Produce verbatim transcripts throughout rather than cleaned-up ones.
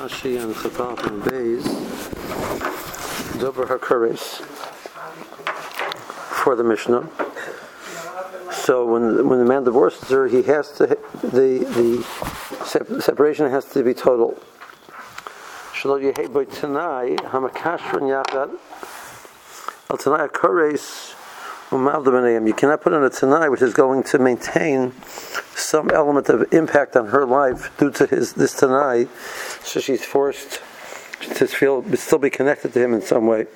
Rashi and Chafaf and Beis Dober HaKares for the Mishnah. So when when the man divorces her, he has to the the separation has to be total. Shelo yehei bo tanai hamakashron yachad al tanai HaKares u'malda b'neihem. You cannot put in a tanai which is going to maintain some element of impact on her life due to his this tanai, so she's forced to feel still be connected to him in some way.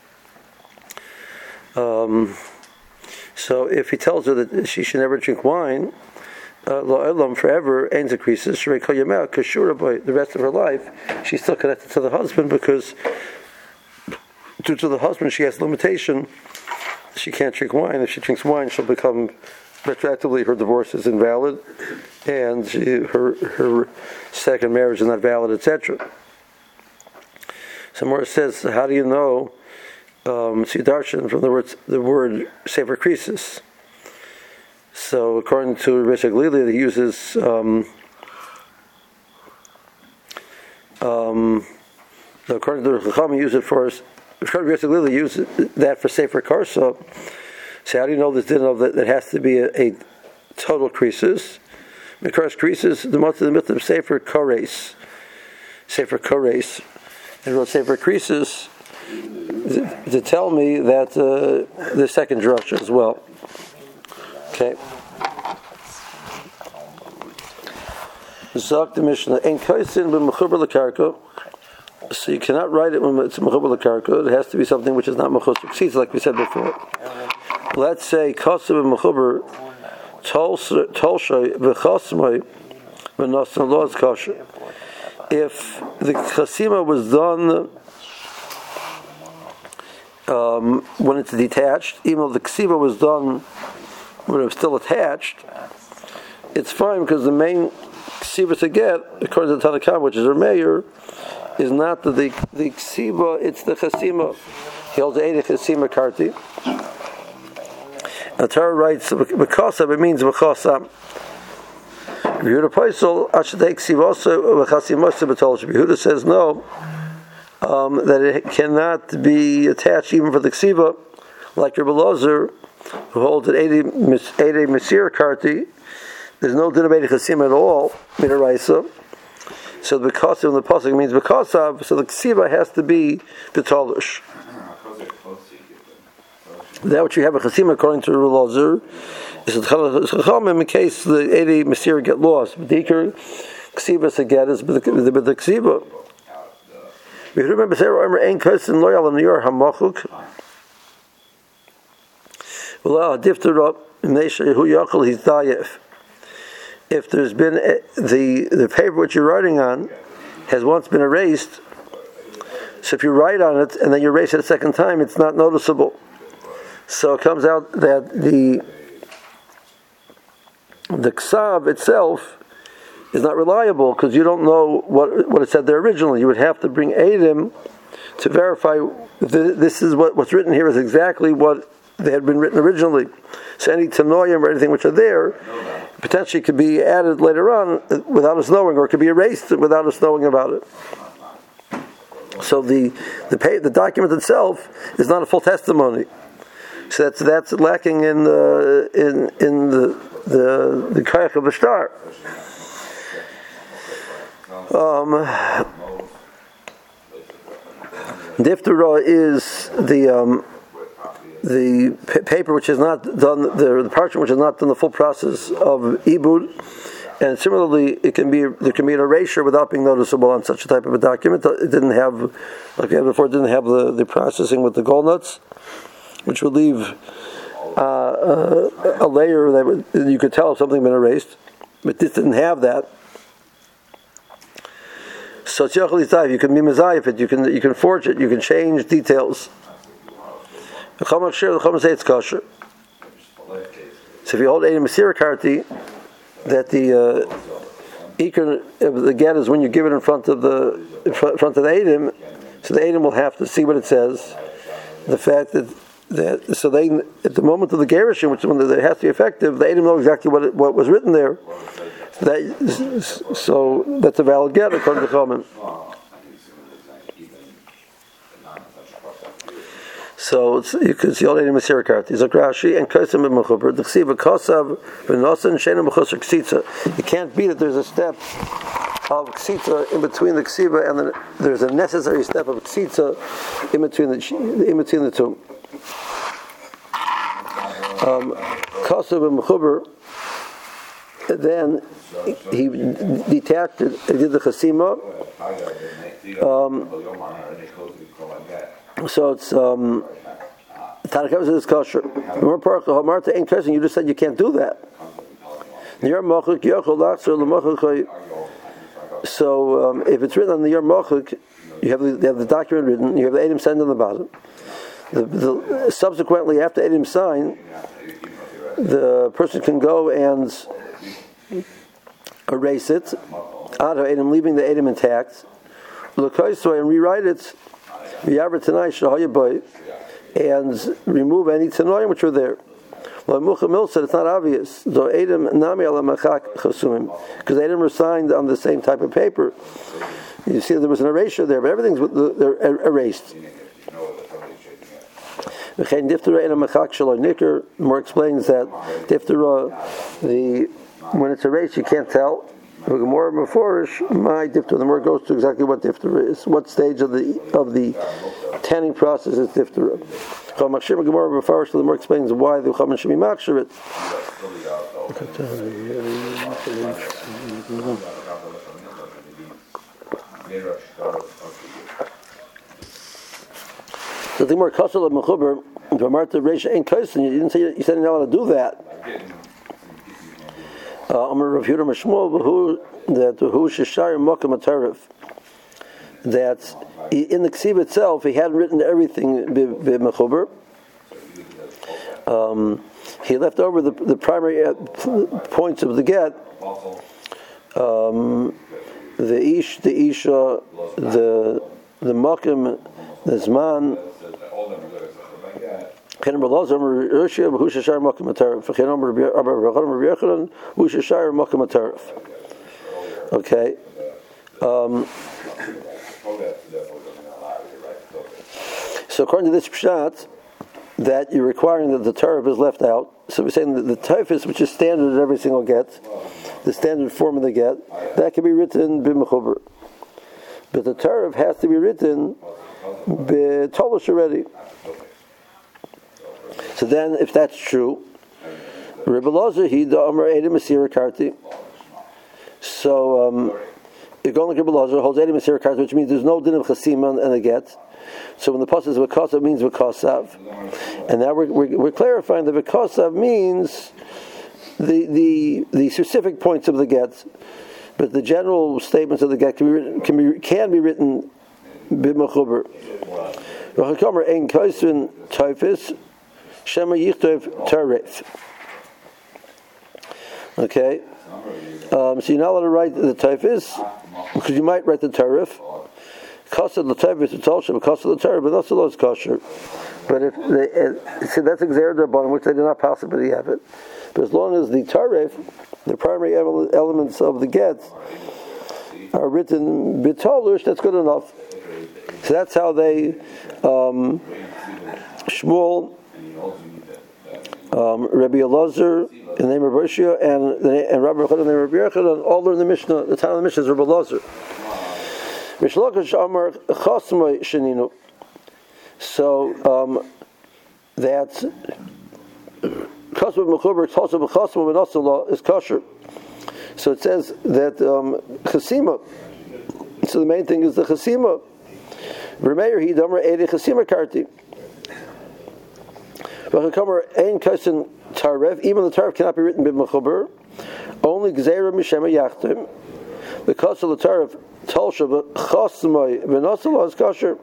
Um, so if he tells her that she should never drink wine, uh, forever, ends increases. The rest of her life, she's still connected to the husband because due to the husband she has limitation. She can't drink wine. If she drinks wine, she'll become retroactively her divorce is invalid, and she, her her second marriage is not valid, et cetera. So Morris says, how do you know? Um, Sidarshan from the word the word sefer krisis. So according to Rish Aglili, he uses um, um, according to the Chacham, he uses it for according to Rish Aglili, he uses that for sefer karsa. So how do you know this didn't know that there has to be a, a total krisis? Because krisis, the most of the myth of sefer kores, sefer kores, and wrote sefer krisis to tell me that uh, the second drasha as well. Okay. Zok the Mishnah ein kaisin b'mechuber lekarka. So you cannot write it when it's mechuber lekarka. It has to be something which is not mechuber, like we said before. Let's say kasav b'mechuber tolshay v'chasmay v'nasan lo's kasher. If the chasima was done Um, when it's detached, even though the ksiva was done when it was still attached, it's fine because the main ksiva to get, according to the Tanakh, which is her mayor, is not the the, the ksiva, it's the chasima. He holds the eight chasima karti. And the Torah writes v'kasam, it means v'kasam. Yehuda Paisel ashadei ksiva also v'chasim also b'tol. Yehuda says no. Um, that it cannot be attached even for the ksiva, like Rebbe Lozer, who holds an eighty Mesir Karti. There's no din of eighty chasim at all, Midaraisa. So the because of the pasuk means because of, so the ksiva has to be the tolish. That which you have a chasim according to Rebbe Lozer is a chacham in case the eighty Mesir get lost. But the ikar ksiva seget is with the ksiva. We remember Sarah ein kosin loyal in your hamachuk. Well, difter up nesha hu yakol he's dayef. If there's been a, the the paper which you're writing on has once been erased, so if you write on it and then you erase it a second time, it's not noticeable. So it comes out that the the ksav itself is not reliable because you don't know what what it said there originally. You would have to bring Eidim to verify th- this is what, what's written here is exactly what they had been written originally. So any Tanoim or anything which are there potentially could be added later on without us knowing, or it could be erased without us knowing about it. So the the pay, the document itself is not a full testimony. So that's that's lacking in the in in the the the kayach of the star. Um, Diftera is the um, the p- paper which is not done, the, the parchment which is not done the full process of ibud, and similarly, it can be there can be an erasure without being noticeable on such a type of a document. It didn't have, like we had before, it didn't have the, the processing with the gold nuts, which would leave uh, uh, a layer that would, you could tell if something had been erased, but this didn't have that. So you can be mezayif it, you can you can forge it, you can change details. The Chacham share the Chacham say it's kosher. So if you hold a Mesir Karti, that the uh, ikar the get is when you give it in front of the in front of the Eidim, so the Eidim will have to see what it says. The fact that that so they at the moment of the gerushin, which is when it has to be effective, the Eidim know exactly what it, what was written there. That, so that's a valid get according to Chachamim. So it's, you can see all the Masir Karti. Zok Rashi and Kaisim and Mechuber. The Ksiva Kosav V'Nosan Shena Mechusar Ksitza. You can't beat it. There's a step of Ksitza in between the Ksiva and the, there's a necessary step of Ksitza in between the in between the two. Um, Kosav and Mechuber. Then he detached it. He did the Chasima. Um, So it's um Tanakh says kosher. You just said you can't do that. So um, if it's written on the Yer Mochik, you have the, you have the document written, you have the Eidim signed on the bottom. The, the, subsequently, after Eidim sign, the person can go and erase it, out of Eidim, leaving the Eidim intact, and rewrite it. And remove any tanoim which were there. Well, Mucha said it's not obvious. Because Eidim were signed on the same type of paper. You see there was an erasure there, but everything's they're erased. More explains that diftera, the when it's erased you can't tell. More before my diphthera, the more it goes to exactly what diphthera is, what stage of the of the tanning process is diphthera. The more explains why the chaman should be makshir it. So the more kasal of mechuber, the marta reisha ain't kaisin. You didn't say you said you're not allowed to do that. Amar Rav Yehuda Mashmuel that who sheshar mokem atarif, that in the ksiv itself he hadn't written everything b'mechuber. Um, he left over the the primary uh, points of the get, um, the ish, the isha, the the mokem, the zman. Okay. Um, so according to this pshat, that you're requiring that the tarif is left out. So we're saying that the typhus, which is standard at every single get, the standard form of the get, that can be written b'mechuber. But the tarif has to be written b'tolish already. So then, if that's true, Rebbe Lozer he da Amar Eidim Masira Karti. So, um, if going like Rebbe Lozer holds Eidim Masira Karti, which means there's no din of chasima and a get. So when the pasuk is v'kosav, it means v'kosav, and now we're, we're we're clarifying that v'kosav means the the the specific points of the get, but the general statements of the get can be written, can be can be written b'mechuber. V'chakamer ein kaisvin typhus. Shema Yichtov Tarif. Okay, um, so you're not allowed to write the typhus because you might write the tarif. Kosher the typhus it's also kosher the tarif, but also it's kosher. But if they, uh, see that's exerted upon which they do not possibly have it. But as long as the tarif, the primary elements of the get, are written bitolush, that's good enough. So that's how they um, Shmuel. Um, Rabbi Elazar in the name of Roshia and and Rabbi Yehuda in the name of Rabbi Yehuda, all learn the Mishnah. The title of the Mishnah is Rabbi Elazar. Mishlakish Amar Chasmai Sheninu. So um, that Chasmai Mechuber Chasmai B'Chasmai B'Nasala is kosher. So it says that um, Chasima. So the main thing is the Chasima. Remeir Hi Damar Eidei Chasima Karti. Even the tarif cannot be written b'mechuber. Only gzeira mishema yachtim. Because of the tarif, tolsha v'chasmai v'nosala is kosher.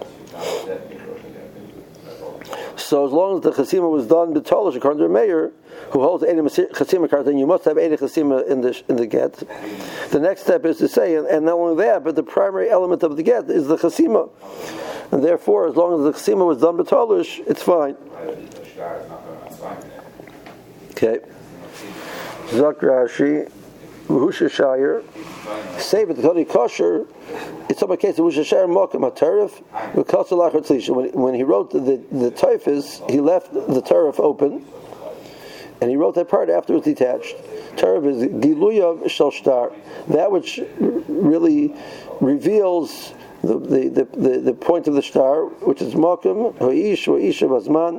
So as long as the chasima was done b'tolish, according to the mayor, who holds eight chasima cards, then you must have eight chasima in the in the get. The next step is to say, and, and not only that, but the primary element of the get is the chasima, and therefore, as long as the chasima was done b'tolish, it's fine. Okay. Zok Rashi, V'husha Shire, save it, the Tony Kosher, it's on my case of V'husha Shire, Mokim HaTarif, V'kasa Lachar Tzlisha. When when he wrote the, the, the Taifis, he left the Tarif open, and he wrote that part after it was detached. Tarif is Giluyav Shel Shtar, that which really reveals the the, the, the, the point of the star, which is Mokim, Ha'ish, Ha'isha, Bazman.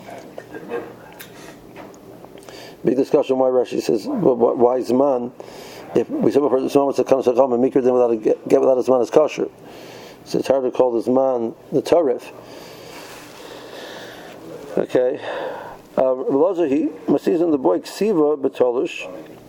Big discussion why Rashi says why Zman. If we say before Zman was to come to come and Mikra, then without a, get without a Zman is kosher. So it's hard to call the Zman the Tarif. Okay. He Masizan the boy Ksiva Betolish.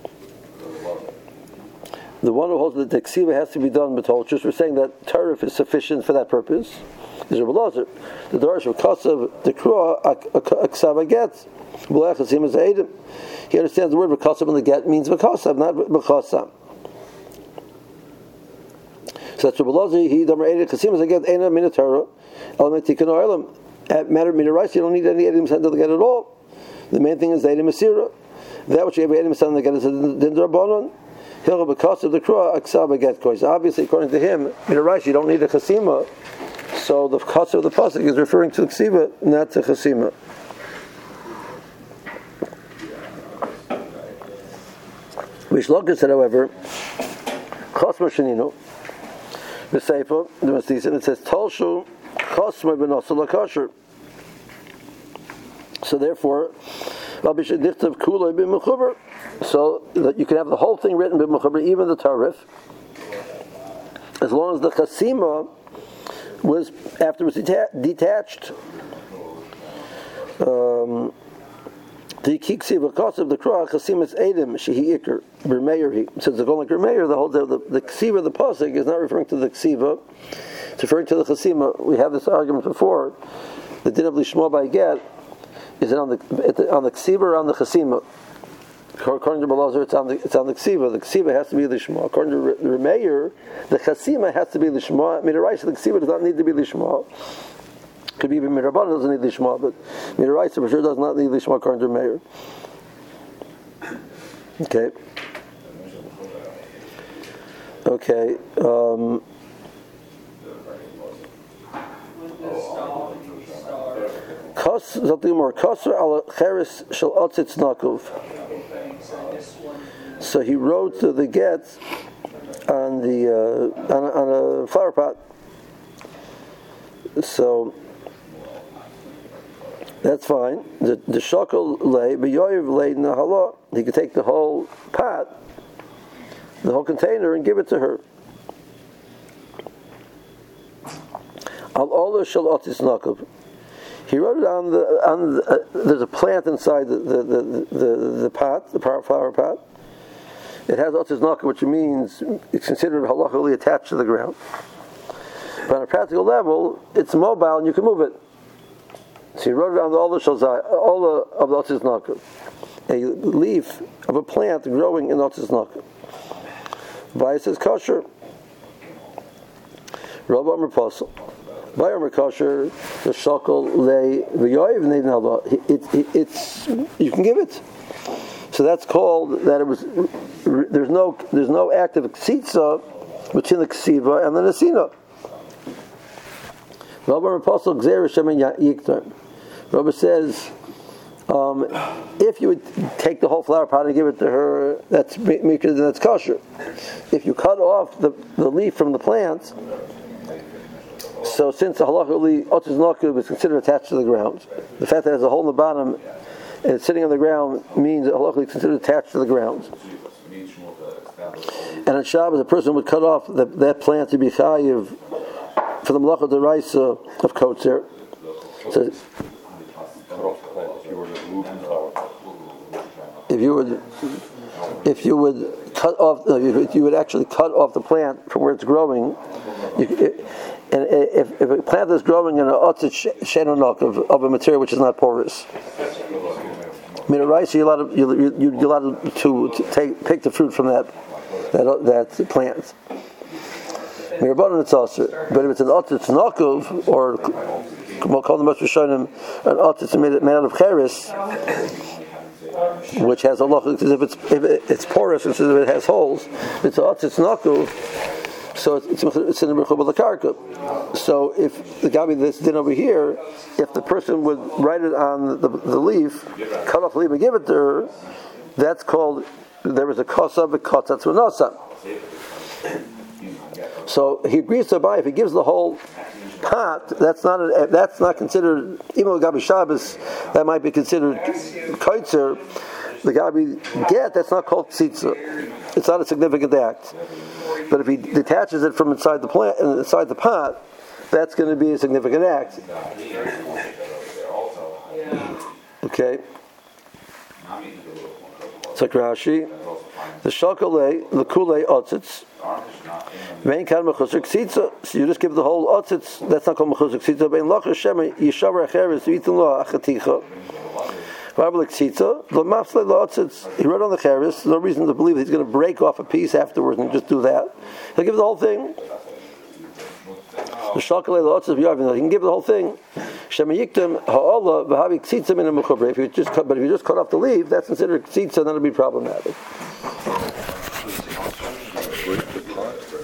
The one who holds that the Ksiva has to be done Betolish. We're saying that Tarif is sufficient for that purpose. Is Rabbi Lazar. The Dorish of Kasav the Krua Aksava gets. He understands the word V'kasav in the get means V'kasav, not V'kasam. So that's Rabbi Lazar. He Damar Eid Kasim is a get Eina Mina Torah Element Tikkun Olam. At matter of Mina Rice, you don't need any Edim Sand to the get at all. The main thing is the Edim Masira. That which you have Edim Sand to get is the Dindrabanon. He'll V'kasav the Krua Aksava get kois. Obviously, according to him, Mina Rice, you don't need a Chasima. So the Kasav of the pasuk is referring to the Ksiva, not to Chasima. Rishlokas said, however, Chosma Shanino, the Seifa, the Masisa, it says, Tolshu Chosma B'Nosel HaKosher. So therefore, so that you can have the whole thing written B'Mechuber, even the Tarif, as long as the Chasima was afterwards deta- detached. Um, The kiksiv akasav the krah chasimis edim shehi ikar b'meir he says the golden b'meir the whole the the, the ksiva the pasuk is not referring to the ksiva, it's referring to the chasima. We had this argument before. The din of lishma by get is it on the, the on the ksiva or on the chasima? According to Balazar, it's on the it's on the ksiva. The ksiva has to be lishma. According to the Remeir, the chasima has to be lishma. Midaraisa, the ksiva does not need to be lishma. Could be even Mirabban doesn't need lishma, but Midaraisa for sure does not need lishma according to Remeir. Okay. Okay. Um, Kos something more. Kosra al cheres shel otzitz nakov. So he wrote the, the get on the uh, on, on a flower pot. So that's fine. The the shakel lay, but Yoav laid nahala. He could take the whole pot, the whole container, and give it to her. Al ola shel otzitz nakov. He wrote it on the on. The, uh, there's a plant inside the the, the, the, the pot, the flower pot. It has otzitz nakov, which means it's considered halachically attached to the ground. But on a practical level, it's mobile and you can move it. So he wrote it on the ola shalzai, ola of the otzitz nakov, a leaf of a plant growing in otzitz nakov. Vaya says kosher. Rabbi Amar Pasal. Vayar kosher, the shakel lay v'yoiv neidnala. It's you can give it. So that's called that it was. There's no there's no active ksitza between the ksiva and the nesina. Rabbi Apostle Gzeir Shemin Yiktar. Rabbi says, um, if you would take the whole flower pot and give it to her, that's mikra, that's kosher. If you cut off the, the leaf from the plant. So since the halachically otzitz nakov is considered attached to the ground, the fact that it has a hole in the bottom and it's sitting on the ground means that halachically it's considered attached to the ground. And on Shabbos, a person would cut off the, that plant to be chayiv for the malacha deraisa of kotzer. So if you would, if you would cut off, no, if you would actually cut off the plant from where it's growing. You, it, And if, if a plant is growing in an otzitz shenonok of, of a material which is not porous, you're allowed to, you, you, you're allowed to, to take pick the fruit from that that, that plant. It's also, but if it's an otzitz nakov or we'll call the most rishonim an otzitz made, made out of cheres, which has a loch, if it's if it's porous instead of it has holes, it's a it's naku. So it's it's in the Mechubal Karka. So if the Gabi this did over here, if the person would write it on the, the leaf, cut off the leaf and give it to her, that's called, there is a kosa v'kotzatz v'nosa. So he agrees to buy if he gives the whole pot. That's not a, that's not considered, even though Gabi Shabbos that might be considered kaitzer. The Gabi get, that's not called tzitza. It's not a significant act. But if he detaches it from inside the plant, inside the pot, that's going to be a significant act. Okay. It's like Rashi. The shalkalei, the kulei otzitz. Main kan mechusik tzitza. So you just give the whole otzitz. That's not called mechusik tzitza. Bein loch Hashem yishavar acheres v'yitin lo achaticha. He wrote on the cheres. No reason to believe he's going to break off a piece afterwards and just do that. He'll give the whole thing. The shalkalei lo'otzetz v'yavin. He can give the whole thing. Shemayiktem ha'olah v'havi tzitza min ha'mechubre. If you just cut, but if you just cut off the leaf, that's considered tzitza, and that'll be problematic.